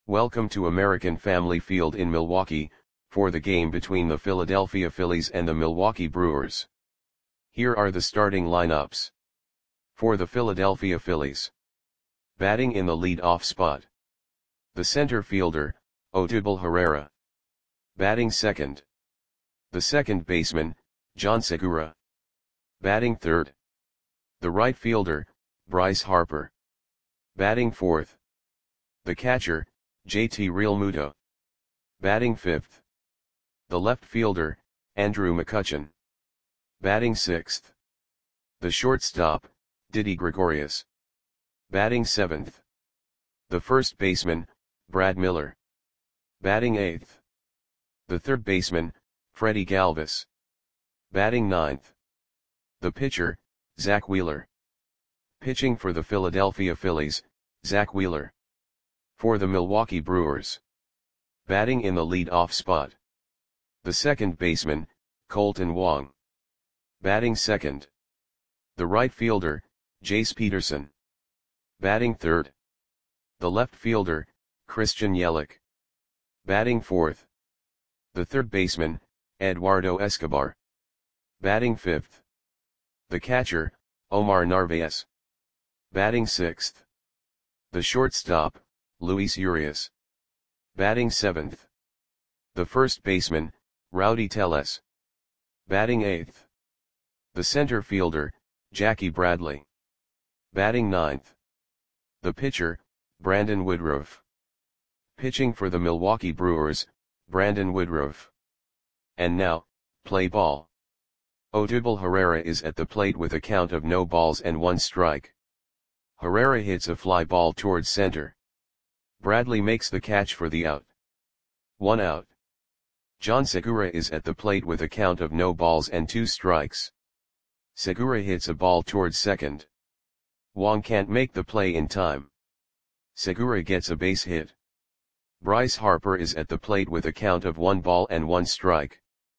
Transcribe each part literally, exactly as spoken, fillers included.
Welcome to American Family Field in Milwaukee, for the game between the Philadelphia Phillies and the Milwaukee Brewers. Here are the starting lineups. For the Philadelphia Phillies. Batting in the lead-off spot. The center fielder, Odubel Herrera. Batting second. The second baseman, John Segura. Batting third. The right fielder, Bryce Harper. Batting fourth. The catcher, J T Realmuto. Batting fifth. The left fielder, Andrew McCutchen. Batting sixth. The shortstop, Didi Gregorius. Batting seventh. The first baseman, Brad Miller. Batting eighth. The third baseman, Freddie Galvis. Batting ninth. The pitcher, Zack Wheeler. Pitching for the Philadelphia Phillies, Zack Wheeler. For the Milwaukee Brewers. Batting in the lead-off spot. The second baseman, Kolten Wong. Batting second. The right fielder, Jace Peterson. Batting third. The left fielder, Christian Yelich. Batting fourth. The third baseman, Eduardo Escobar. Batting fifth. The catcher, Omar Narvaez. Batting sixth. The shortstop, Luis Urias. Batting seventh. The first baseman, Rowdy Tellez. Batting eighth. The center fielder, Jackie Bradley. Batting ninth. The pitcher, Brandon Woodruff. Pitching for the Milwaukee Brewers, Brandon Woodruff. And now, play ball. Odubel Herrera is at the plate with a count of no balls and one strike. Herrera hits a fly ball towards center. Bradley makes the catch for the out. One out. John Segura is at the plate with a count of no balls and two strikes. Segura hits a ball towards second. Wong can't make the play in time. Segura gets a base hit. Bryce Harper is at the plate with a count of one ball and one strike.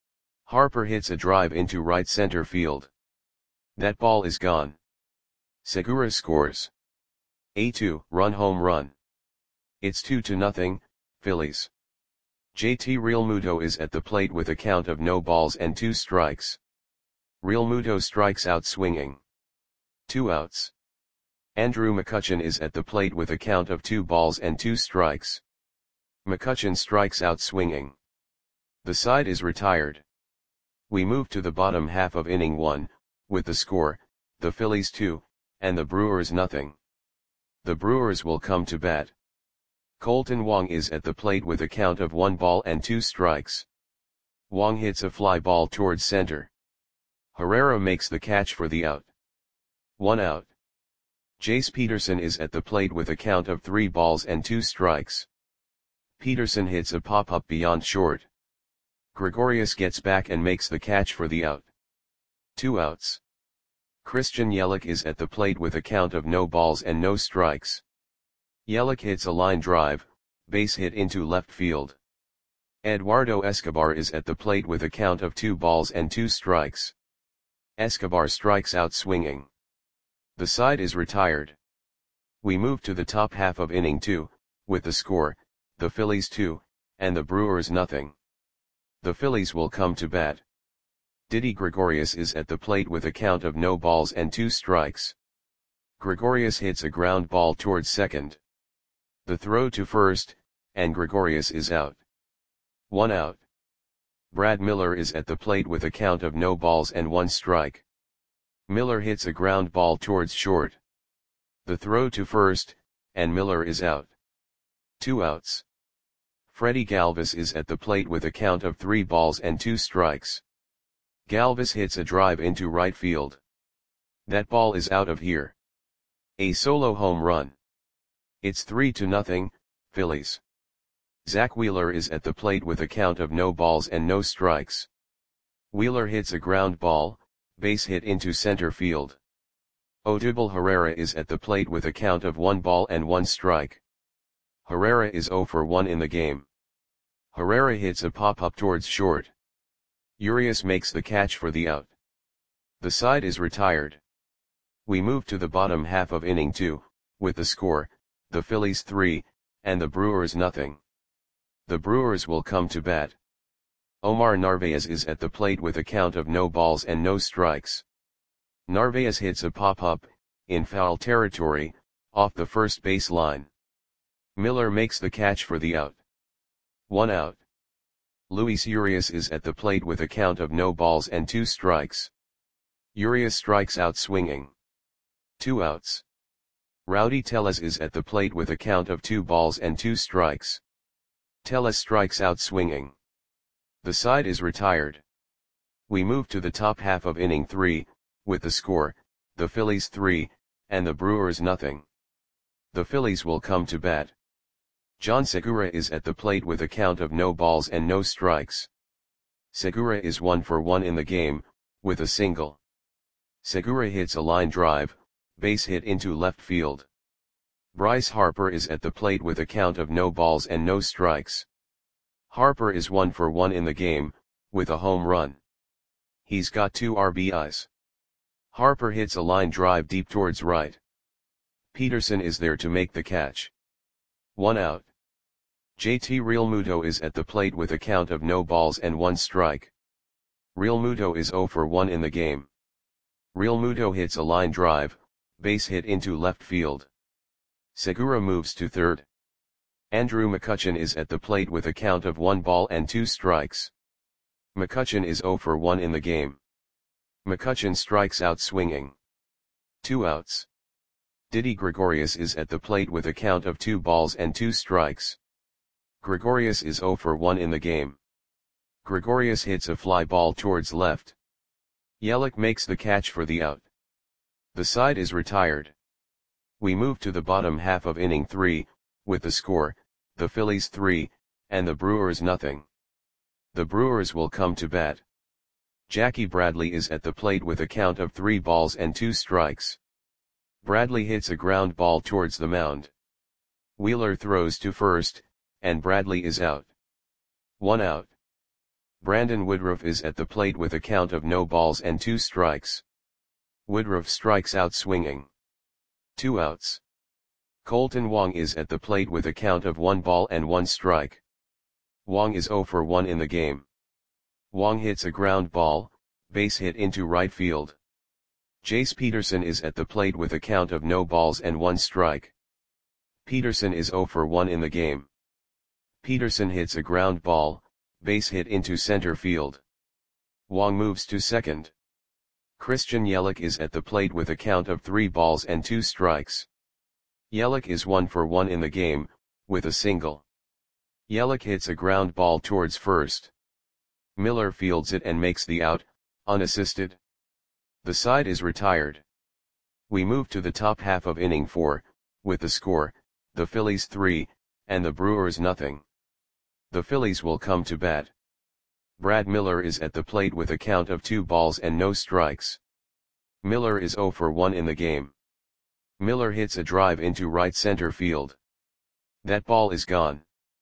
Harper hits a drive into right center field. That ball is gone. Segura scores a two-run home run. It's two to nothing, Phillies. J T Realmuto is at the plate with a count of no balls and two strikes. Realmuto strikes out swinging. Two outs. Andrew McCutchen is at the plate with a count of two balls and two strikes. McCutchen strikes out swinging. The side is retired. We move to the bottom half of inning one, with the score, the Phillies two, and the Brewers nothing. The Brewers will come to bat. Kolten Wong is at the plate with a count of one ball and two strikes. Wong hits a fly ball towards center. Herrera makes the catch for the out. One out. Jace Peterson is at the plate with a count of three balls and two strikes. Peterson hits a pop-up beyond short. Gregorius gets back and makes the catch for the out. Two outs. Christian Yelich is at the plate with a count of no balls and no strikes. Yelich hits a line drive, base hit into left field. Eduardo Escobar is at the plate with a count of two balls and two strikes. Escobar strikes out swinging. The side is retired. We move to the top half of inning two, with the score, the Phillies two, and the Brewers nothing. The Phillies will come to bat. Didi Gregorius is at the plate with a count of no balls and two strikes. Gregorius hits a ground ball towards second. The throw to first, and Gregorius is out. One out. Brad Miller is at the plate with a count of no balls and one strike. Miller hits a ground ball towards short. The throw to first, and Miller is out. Two outs. Freddie Galvis is at the plate with a count of three balls and two strikes. Galvis hits a drive into right field. That ball is out of here. A solo home run. It's three to nothing, Phillies. Zack Wheeler is at the plate with a count of no balls and no strikes. Wheeler hits a ground ball, base hit into center field. Odubel Herrera is at the plate with a count of one ball and one strike. Herrera is zero for one in the game. Herrera hits a pop-up towards short. Urias makes the catch for the out. The side is retired. We move to the bottom half of inning two, with the score, the Phillies three, and the Brewers nothing. The Brewers will come to bat. Omar Narvaez is at the plate with a count of no balls and no strikes. Narvaez hits a pop-up, in foul territory, off the first base line. Miller makes the catch for the out. One out. Luis Urias is at the plate with a count of no balls and two strikes. Urias strikes out swinging. Two outs. Rowdy Tellez is at the plate with a count of two balls and two strikes. Tellez strikes out swinging. The side is retired. We move to the top half of inning three, with the score, the Phillies three, and the Brewers nothing. The Phillies will come to bat. John Segura is at the plate with a count of no balls and no strikes. Segura is one for one in the game, with a single. Segura hits a line drive, base hit into left field. Bryce Harper is at the plate with a count of no balls and no strikes. Harper is one for one in the game, with a home run. He's got two R B Is. Harper hits a line drive deep towards right. Peterson is there to make the catch. One out. J T Realmuto is at the plate with a count of no balls and one strike. Realmuto is zero for one in the game. Realmuto hits a line drive, base hit into left field. Segura moves to third. Andrew McCutchen is at the plate with a count of one ball and two strikes. McCutchen is zero for one in the game. McCutchen strikes out swinging. Two outs. Didi Gregorius is at the plate with a count of two balls and two strikes. Gregorius is zero for one in the game. Gregorius hits a fly ball towards left. Yelich makes the catch for the out. The side is retired. We move to the bottom half of inning three, with the score, the Phillies three, and the Brewers nothing. The Brewers will come to bat. Jackie Bradley is at the plate with a count of three balls and two strikes. Bradley hits a ground ball towards the mound. Wheeler throws to first, and Bradley is out. One out. Brandon Woodruff is at the plate with a count of no balls and two strikes. Woodruff strikes out swinging. Two outs. Colton Wong is at the plate with a count of one ball and one strike. Wong is zero for one in the game. Wong hits a ground ball, base hit into right field. Jace Peterson is at the plate with a count of no balls and one strike. Peterson is zero for one in the game. Peterson hits a ground ball, base hit into center field. Wong moves to second. Christian Yelich is at the plate with a count of three balls and two strikes. Yelich is one for one in the game, with a single. Yelich hits a ground ball towards first. Miller fields it and makes the out, unassisted. The side is retired. We move to the top half of inning four, with the score, the Phillies three, and the Brewers nothing. The Phillies will come to bat. Brad Miller is at the plate with a count of two balls and no strikes. Miller is zero for one in the game. Miller hits a drive into right center field. That ball is gone.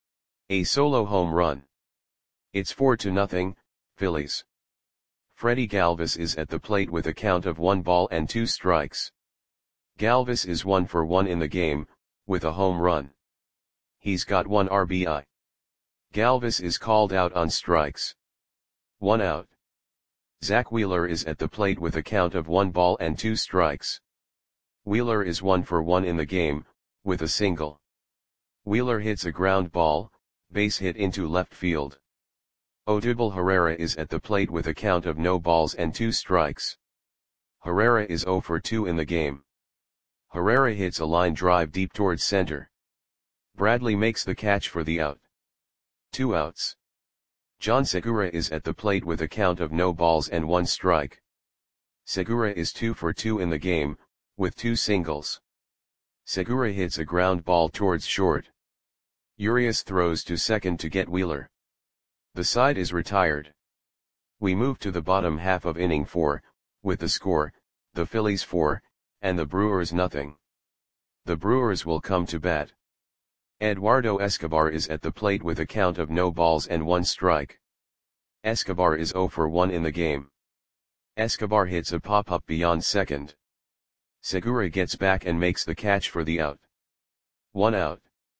A solo home run. It's four to nothing, Phillies. Freddie Galvis is at the plate with a count of one ball and two strikes. Galvis is one for one in the game, with a home run. He's got one R B I. Galvis is called out on strikes. One out. Zach Wheeler is at the plate with a count of one ball and two strikes. Wheeler is one for one in the game, with a single. Wheeler hits a ground ball, base hit into left field. Odubel Herrera is at the plate with a count of no balls and two strikes. Herrera is zero for two in the game. Herrera hits a line drive deep towards center. Bradley makes the catch for the out. Two outs. John Segura is at the plate with a count of no balls and one strike. Segura is two for two in the game, with two singles. Segura hits a ground ball towards short. Urias throws to second to get Wheeler. The side is retired. We move to the bottom half of inning four, with the score, the Phillies four, and the Brewers nothing. The Brewers will come to bat. Eduardo Escobar is at the plate with a count of no balls and one strike. Escobar is zero for one in the game. Escobar hits a pop-up beyond second. Segura gets back and makes the catch for the out. One out.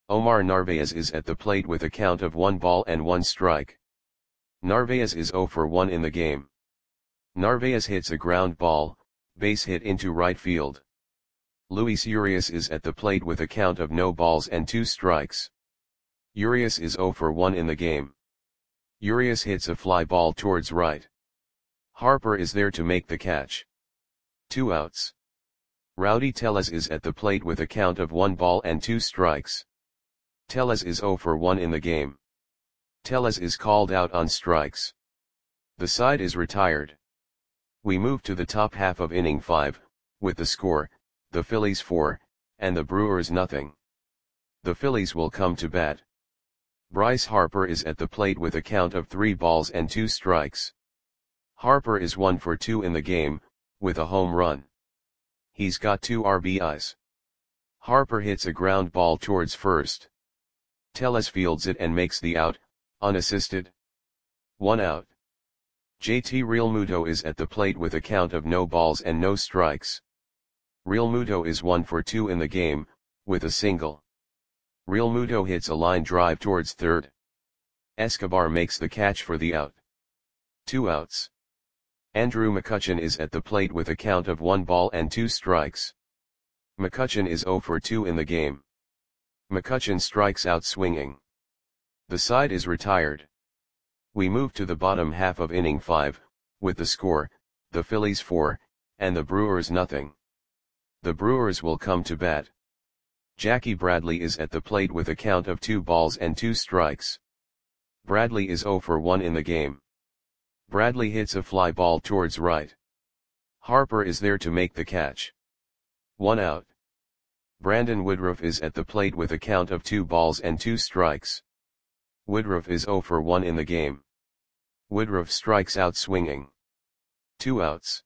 Omar Narvaez is at the plate with a count of one ball and one strike. Narvaez is zero for one in the game. Narvaez hits a ground ball, base hit into right field. Luis Urias is at the plate with a count of no balls and two strikes. Urias is zero for one in the game. Urias hits a fly ball towards right. Harper is there to make the catch. Two outs. Rowdy Tellez is at the plate with a count of one ball and two strikes. Tellez is zero for one in the game. Tellez is called out on strikes. The side is retired. We move to the top half of inning five, with the score, the Phillies four, and the Brewers nothing. The Phillies will come to bat. Bryce Harper is at the plate with a count of three balls and two strikes. Harper is one for two in the game, with a home run. He's got two R B Is. Harper hits a ground ball towards first. Tellez fields it and makes the out, unassisted. One out. J T Realmuto is at the plate with a count of no balls and no strikes. Realmuto is one for two in the game, with a single. Realmuto hits a line drive towards third. Escobar makes the catch for the out. Two outs. Andrew McCutchen is at the plate with a count of one ball and two strikes. McCutchen is zero for two in the game. McCutchen strikes out swinging. The side is retired. We move to the bottom half of inning five, with the score, the Phillies four, and the Brewers nothing. The Brewers will come to bat. Jackie Bradley is at the plate with a count of two balls and two strikes. Bradley is zero for one in the game. Bradley hits a fly ball towards right. Harper is there to make the catch. One out. Brandon Woodruff is at the plate with a count of two balls and two strikes. Woodruff is zero for one in the game. Woodruff strikes out swinging. Two outs.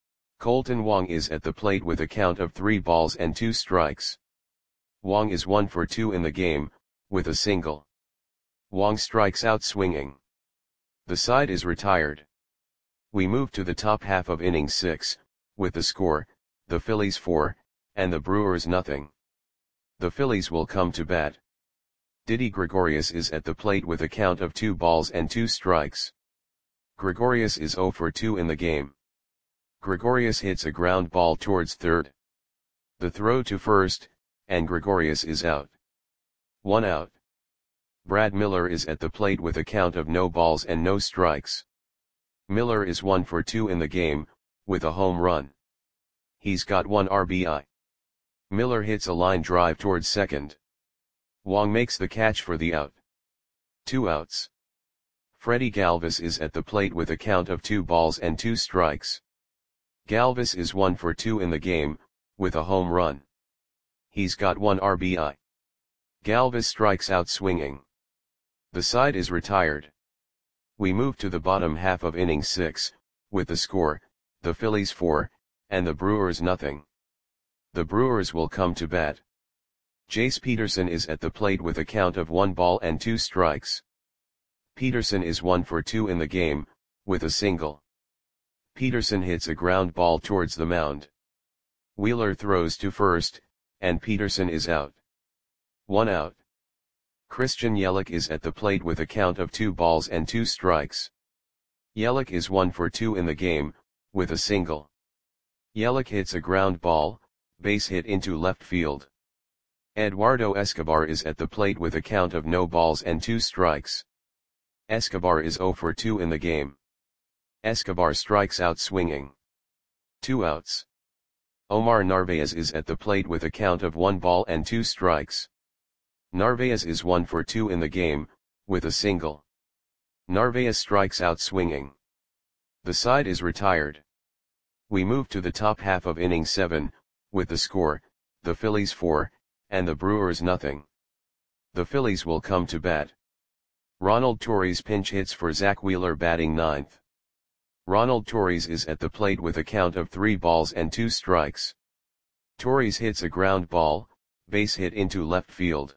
Colton Wong is at the plate with a count of three balls and two strikes. Wong is one for two in the game, with a single. Wong strikes out swinging. The side is retired. We move to the top half of inning six, with the score, the Phillies four, and the Brewers nothing. The Phillies will come to bat. Didi Gregorius is at the plate with a count of two balls and two strikes. Gregorius is zero for two in the game. Gregorius hits a ground ball towards third. The throw to first, and Gregorius is out. One out. Brad Miller is at the plate with a count of no balls and no strikes. Miller is one for two in the game, with a home run. He's got one R B I. Miller hits a line drive towards second. Wong makes the catch for the out. Two outs. Freddie Galvis is at the plate with a count of two balls and two strikes. Galvis is one for two in the game, with a home run. He's got one R B I. Galvis strikes out swinging. The side is retired. We move to the bottom half of inning six, with the score, the Phillies four, and the Brewers nothing. The Brewers will come to bat. Jace Peterson is at the plate with a count of one ball and two strikes. Peterson is one for two in the game, with a single. Peterson hits a ground ball towards the mound. Wheeler throws to first, and Peterson is out. One out. Christian Yelich is at the plate with a count of two balls and two strikes. Yelich is one for two in the game, with a single. Yelich hits a ground ball, base hit into left field. Eduardo Escobar is at the plate with a count of no balls and two strikes. Escobar is zero for two in the game. Escobar strikes out swinging. Two outs. Omar Narvaez is at the plate with a count of one ball and two strikes. Narvaez is one for two in the game, with a single. Narvaez strikes out swinging. The side is retired. We move to the top half of inning seven, with the score, the Phillies four, and the Brewers nothing. The Phillies will come to bat. Ronald Torres pinch hits for Zach Wheeler batting ninth. Ronald Torres is at the plate with a count of three balls and two strikes. Torres hits a ground ball, base hit into left field.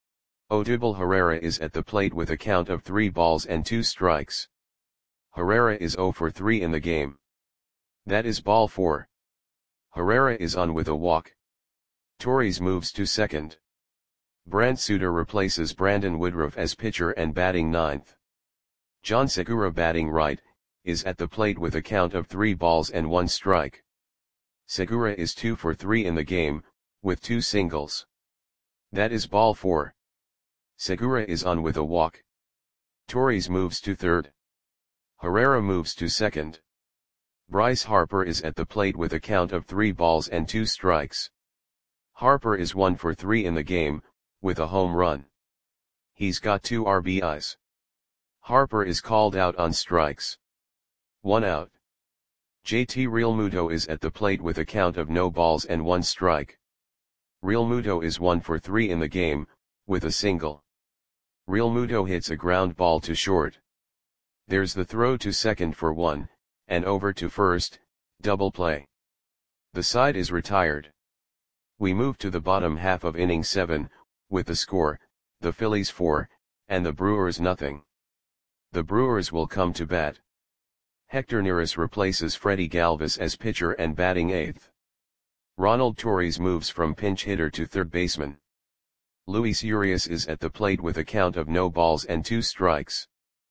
Odubel Herrera is at the plate with a count of three balls and two strikes. Herrera is zero for three in the game. That is ball four. Herrera is on with a walk. Torres moves to second. Brant Suter replaces Brandon Woodruff as pitcher and batting ninth. John Segura, batting right, is at the plate with a count of three balls and one strike. Segura is two for three in the game, with two singles. That is ball four. Segura is on with a walk. Torres moves to third. Herrera moves to second. Bryce Harper is at the plate with a count of three balls and two strikes. Harper is one for three in the game, with a home run. He's got two R B Is. Harper is called out on strikes. One out. J T Realmuto is at the plate with a count of no balls and one strike. Realmuto is one for three in the game, with a single. Realmuto hits a ground ball to short. There's the throw to second for one, and over to first, double play. The side is retired. We move to the bottom half of inning seven, with the score, the Phillies four, and the Brewers nothing. The Brewers will come to bat. Hector Neris replaces Freddie Galvis as pitcher and batting eighth. Ronald Torres moves from pinch hitter to third baseman. Luis Urias is at the plate with a count of no balls and two strikes.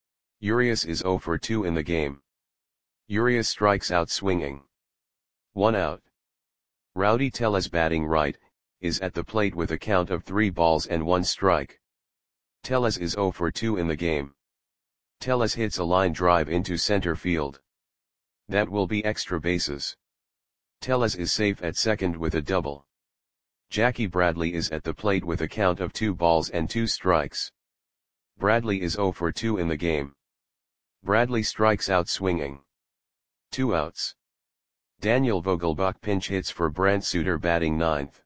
Urias is zero for two in the game. Urias strikes out swinging. One out. Rowdy Tellez, batting right, is at the plate with a count of three balls and one strike. Tellez is zero for two in the game. Tellez hits a line drive into center field. That will be extra bases. Tellez is safe at second with a double. Jackie Bradley is at the plate with a count of two balls and two strikes. Bradley is zero for two in the game. Bradley strikes out swinging. Two outs. Daniel Vogelbach pinch hits for Brant Suter, batting ninth.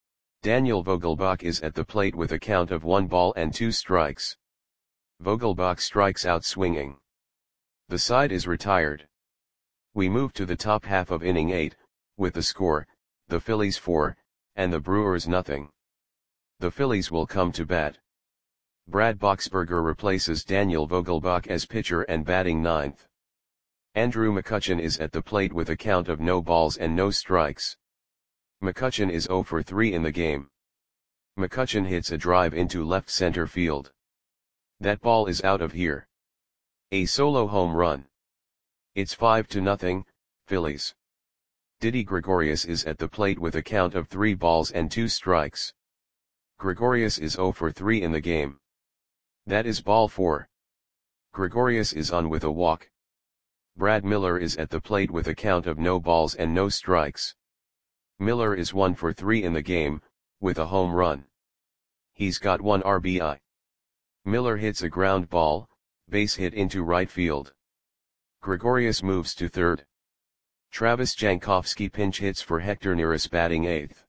Daniel Vogelbach is at the plate with a count of one ball and two strikes. Vogelbach strikes out swinging. The side is retired. We move to the top half of inning eight, with the score, the Phillies four, and the Brewers nothing. The Phillies will come to bat. Brad Boxberger replaces Daniel Vogelbach as pitcher and batting ninth. Andrew McCutchen is at the plate with a count of no balls and no strikes. McCutchen is zero for three in the game. McCutchen hits a drive into left center field. That ball is out of here. A solo home run. It's five to nothing, Phillies. Didi Gregorius is at the plate with a count of three balls and two strikes. Gregorius is zero for three in the game. That is ball four. Gregorius is on with a walk. Brad Miller is at the plate with a count of no balls and no strikes. Miller is one for three in the game, with a home run. He's got one R B I. Miller hits a ground ball, base hit into right field. Gregorius moves to third. Travis Jankowski pinch hits for Hector Neris, batting eighth.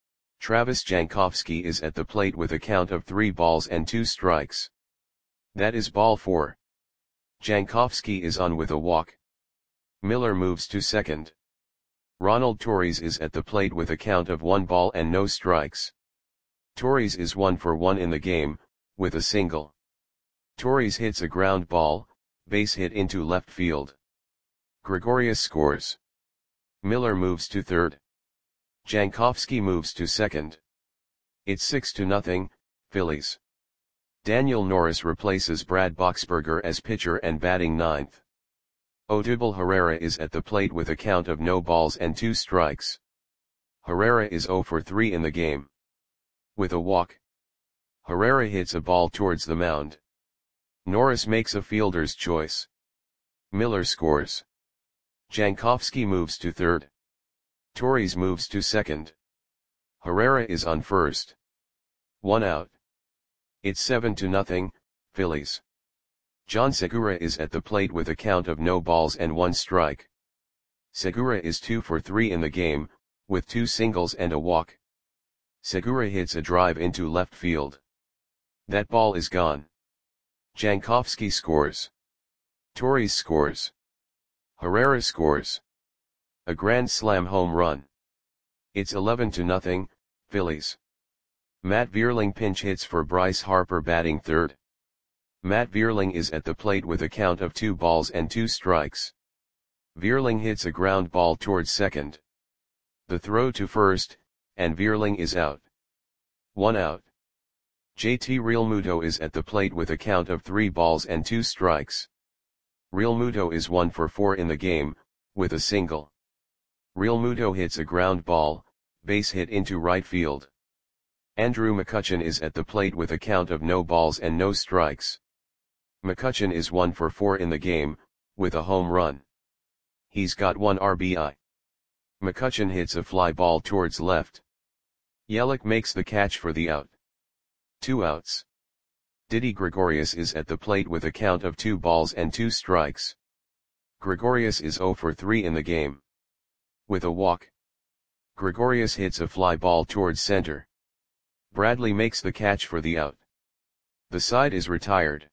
Travis Jankowski is at the plate with a count of three balls and two strikes. That is ball four. Jankowski is on with a walk. Miller moves to second. Ronald Torres is at the plate with a count of one ball and no strikes. Torres is one for one in the game, with a single. Torres hits a ground ball, base hit into left field. Gregorius scores. Miller moves to third. Jankowski moves to second. It's six to nothing, Phillies. Daniel Norris replaces Brad Boxberger as pitcher and batting ninth. Odubel Herrera is at the plate with a count of no balls and two strikes. Herrera is zero for three in the game. With a walk. Herrera hits a ball towards the mound. Norris makes a fielder's choice. Miller scores. Jankowski moves to third. Torres moves to second. Herrera is on first. One out. It's seven to nothing, Phillies. John Segura is at the plate with a count of no balls and one strike. Segura is two for three in the game, with two singles and a walk. Segura hits a drive into left field. That ball is gone. Jankowski scores. Torres scores. Herrera scores. A grand slam home run. It's eleven to nothing, Phillies. Matt Vierling pinch hits for Bryce Harper, batting third. Matt Vierling is at the plate with a count of two balls and two strikes. Vierling hits a ground ball towards second. The throw to first, and Vierling is out. One out. J T Realmuto is at the plate with a count of three balls and two strikes. Realmuto is one for four in the game, with a single. Realmuto hits a ground ball, base hit into right field. Andrew McCutchen is at the plate with a count of no balls and no strikes. McCutchen is one for four in the game, with a home run. He's got one R B I. McCutchen hits a fly ball towards left. Yelich makes the catch for the out. Two outs. Didi Gregorius is at the plate with a count of two balls and two strikes. Gregorius is zero for three in the game. With a walk. Gregorius hits a fly ball towards center. Bradley makes the catch for the out. The side is retired.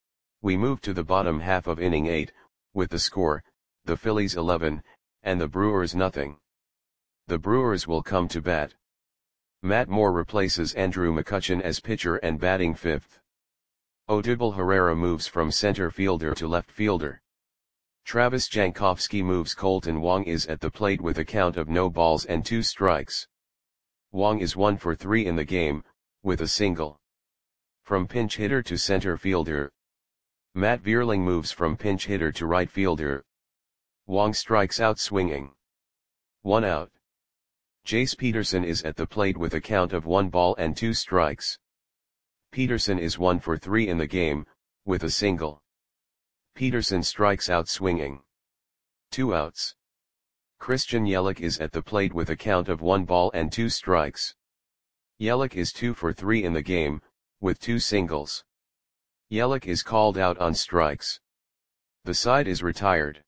We move to the bottom half of inning eight, with the score, the Phillies eleven, and the Brewers nothing. The Brewers will come to bat. Matt Moore replaces Andrew McCutchen as pitcher and batting fifth. Odubel Herrera moves from center fielder to left fielder. Travis Jankowski moves. Colton Wong is at the plate with a count of no balls and two strikes. Wong is one for three in the game, with a single. From pinch hitter to center fielder. Matt Vierling moves from pinch hitter to right fielder. Wong strikes out swinging. One out. Jace Peterson is at the plate with a count of one ball and two strikes. Peterson is one for three in the game, with a single. Peterson strikes out swinging. Two outs. Christian Yelich is at the plate with a count of one ball and two strikes. Yelich is two for three in the game, with two singles. Yelich is called out on strikes. The side is retired.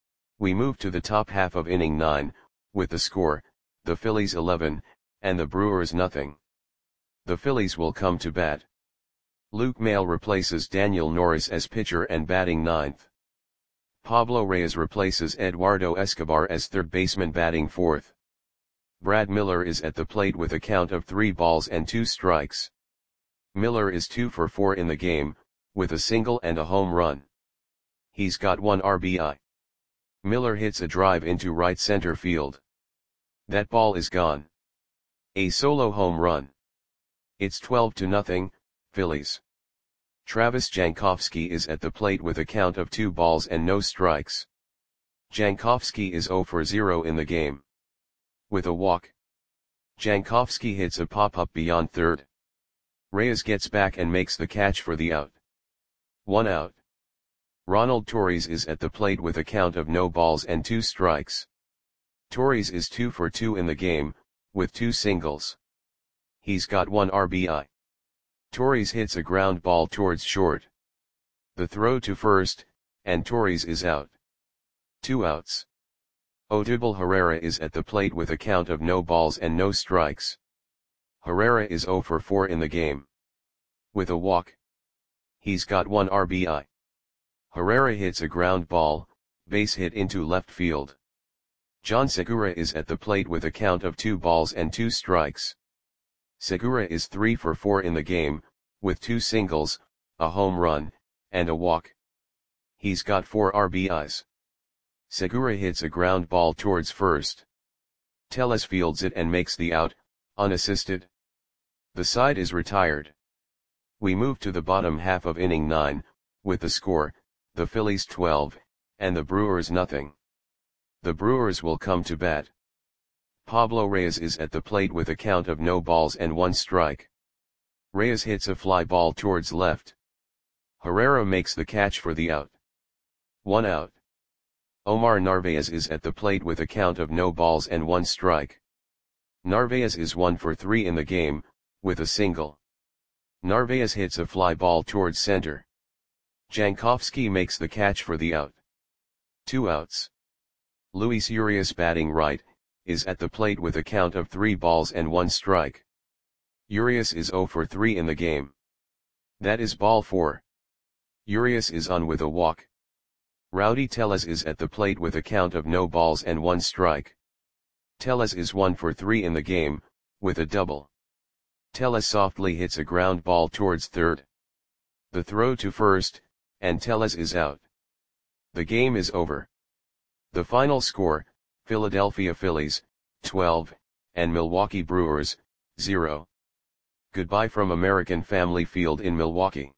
We move to the top half of inning nine, with the score, the Phillies eleven, and the Brewers nothing. The Phillies will come to bat. Luke Maile replaces Daniel Norris as pitcher and batting ninth. Pablo Reyes replaces Eduardo Escobar as third baseman batting fourth. Brad Miller is at the plate with a count of three balls and two strikes. Miller is two for four in the game, with a single and a home run. He's got one R B I. Miller hits a drive into right center field. That ball is gone. A solo home run. It's twelve to nothing, Phillies. Travis Jankowski is at the plate with a count of two balls and no strikes. Jankowski is zero for zero in the game. With a walk. Jankowski hits a pop-up beyond third. Reyes gets back and makes the catch for the out. One out. Ronald Torres is at the plate with a count of no balls and two strikes. Torres is two for two in the game, with two singles. He's got one R B I. Torres hits a ground ball towards short. The throw to first, and Torres is out. Two outs. Odubel Herrera is at the plate with a count of no balls and no strikes. Herrera is zero for four in the game. With a walk. He's got one R B I. Herrera hits a ground ball, base hit into left field. John Segura is at the plate with a count of two balls and two strikes. Segura is three for four in the game, with two singles, a home run, and a walk. He's got four R B Is. Segura hits a ground ball towards first. Tellez fields it and makes the out, unassisted. The side is retired. We move to the bottom half of inning nine, with the score, the Phillies twelve, and the Brewers nothing. The Brewers will come to bat. Pablo Reyes is at the plate with a count of no balls and one strike. Reyes hits a fly ball towards left. Herrera makes the catch for the out. One out. Omar Narvaez is at the plate with a count of no balls and one strike. Narvaez is one for three in the game, with a single. Narvaez hits a fly ball towards center. Jankowski makes the catch for the out. Two outs. Luis Urias, batting right, is at the plate with a count of three balls and one strike. Urias is zero for three in the game. That is ball four. Urias is on with a walk. Rowdy Tellez is at the plate with a count of no balls and one strike. Tellez is one for three in the game, with a double. Tellez softly hits a ground ball towards third. The throw to first, and Tellez is out. The game is over. The final score, Philadelphia Phillies, twelve, and Milwaukee Brewers, zero. Goodbye from American Family Field in Milwaukee.